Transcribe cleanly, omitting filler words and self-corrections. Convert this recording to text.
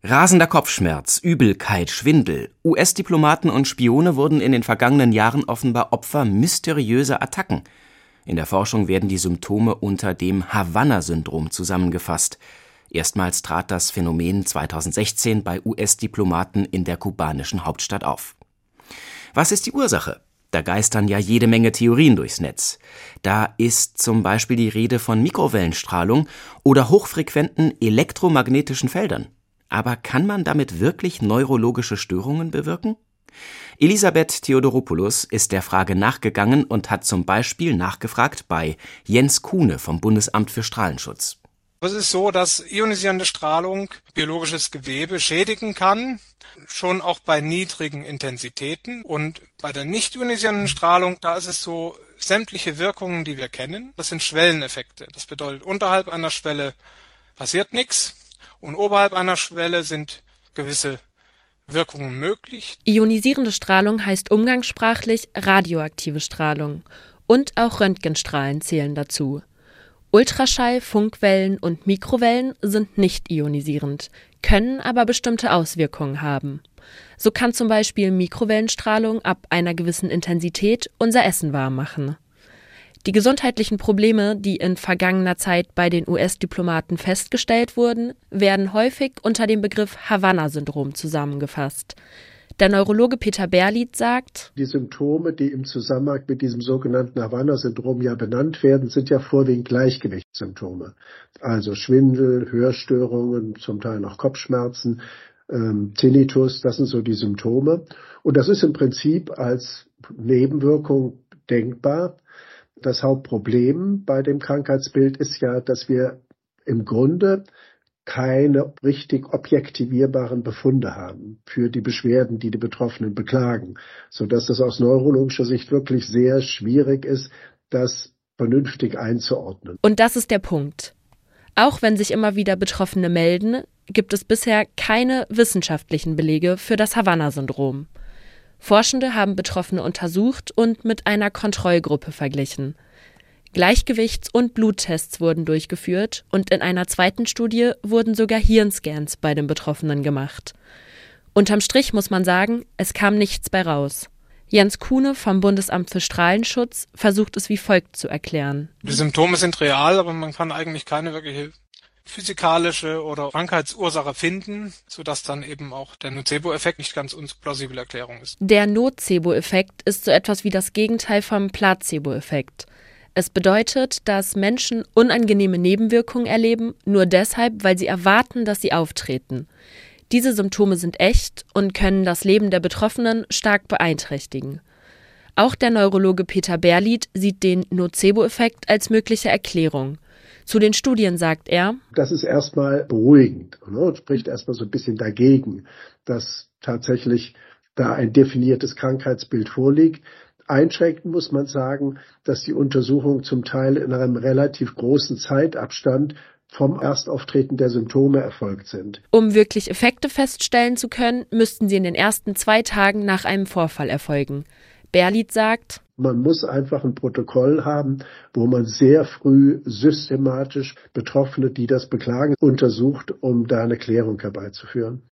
Rasender Kopfschmerz, Übelkeit, Schwindel. US-Diplomaten und Spione wurden in den vergangenen Jahren offenbar Opfer mysteriöser Attacken. In der Forschung werden die Symptome unter dem Havanna-Syndrom zusammengefasst. Erstmals trat das Phänomen 2016 bei US-Diplomaten in der kubanischen Hauptstadt auf. Was ist die Ursache? Da geistern ja jede Menge Theorien durchs Netz. Da ist zum Beispiel die Rede von Mikrowellenstrahlung oder hochfrequenten elektromagnetischen Feldern. Aber kann man damit wirklich neurologische Störungen bewirken? Elisabeth Theodoropoulos ist der Frage nachgegangen und hat zum Beispiel nachgefragt bei Jens Kuhne vom Bundesamt für Strahlenschutz. Es ist so, dass ionisierende Strahlung biologisches Gewebe schädigen kann, schon auch bei niedrigen Intensitäten. Und bei der nicht ionisierenden Strahlung, da ist es so, sämtliche Wirkungen, die wir kennen, das sind Schwelleneffekte. Das bedeutet, unterhalb einer Schwelle passiert nichts und oberhalb einer Schwelle sind gewisse Wirkungen möglich. Ionisierende Strahlung heißt umgangssprachlich radioaktive Strahlung. Und auch Röntgenstrahlen zählen dazu. Ultraschall, Funkwellen und Mikrowellen sind nicht ionisierend, können aber bestimmte Auswirkungen haben. So kann zum Beispiel Mikrowellenstrahlung ab einer gewissen Intensität unser Essen warm machen. Die gesundheitlichen Probleme, die in vergangener Zeit bei den US-Diplomaten festgestellt wurden, werden häufig unter dem Begriff Havanna-Syndrom zusammengefasst. Der Neurologe Peter Berliet sagt: Die Symptome, die im Zusammenhang mit diesem sogenannten Havanna-Syndrom ja benannt werden, sind ja vorwiegend Gleichgewichtssymptome. Also Schwindel, Hörstörungen, zum Teil noch Kopfschmerzen, Tinnitus, das sind so die Symptome. Und das ist im Prinzip als Nebenwirkung denkbar. Das Hauptproblem bei dem Krankheitsbild ist ja, dass wir im Grunde keine richtig objektivierbaren Befunde haben für die Beschwerden, die die Betroffenen beklagen, sodass es aus neurologischer Sicht wirklich sehr schwierig ist, das vernünftig einzuordnen. Und das ist der Punkt. Auch wenn sich immer wieder Betroffene melden, gibt es bisher keine wissenschaftlichen Belege für das Havanna-Syndrom. Forschende haben Betroffene untersucht und mit einer Kontrollgruppe verglichen. Gleichgewichts- und Bluttests wurden durchgeführt und in einer zweiten Studie wurden sogar Hirnscans bei den Betroffenen gemacht. Unterm Strich muss man sagen, es kam nichts bei raus. Jens Kuhne vom Bundesamt für Strahlenschutz versucht es wie folgt zu erklären. Die Symptome sind real, aber man kann eigentlich keine wirkliche physikalische oder Krankheitsursache finden, sodass dann eben auch der Nocebo-Effekt nicht ganz plausible Erklärung ist. Der Nocebo-Effekt ist so etwas wie das Gegenteil vom Placebo-Effekt. Es bedeutet, dass Menschen unangenehme Nebenwirkungen erleben, nur deshalb, weil sie erwarten, dass sie auftreten. Diese Symptome sind echt und können das Leben der Betroffenen stark beeinträchtigen. Auch der Neurologe Peter Berliet sieht den Nocebo-Effekt als mögliche Erklärung. Zu den Studien sagt er: Das ist erstmal beruhigend, ne? Spricht erstmal so ein bisschen dagegen, dass tatsächlich da ein definiertes Krankheitsbild vorliegt. Einschränkend muss man sagen, dass die Untersuchungen zum Teil in einem relativ großen Zeitabstand vom Erstauftreten der Symptome erfolgt sind. Um wirklich Effekte feststellen zu können, müssten sie in den ersten 2 Tagen nach einem Vorfall erfolgen. Berliet sagt: Man muss einfach ein Protokoll haben, wo man sehr früh systematisch Betroffene, die das beklagen, untersucht, um da eine Klärung herbeizuführen.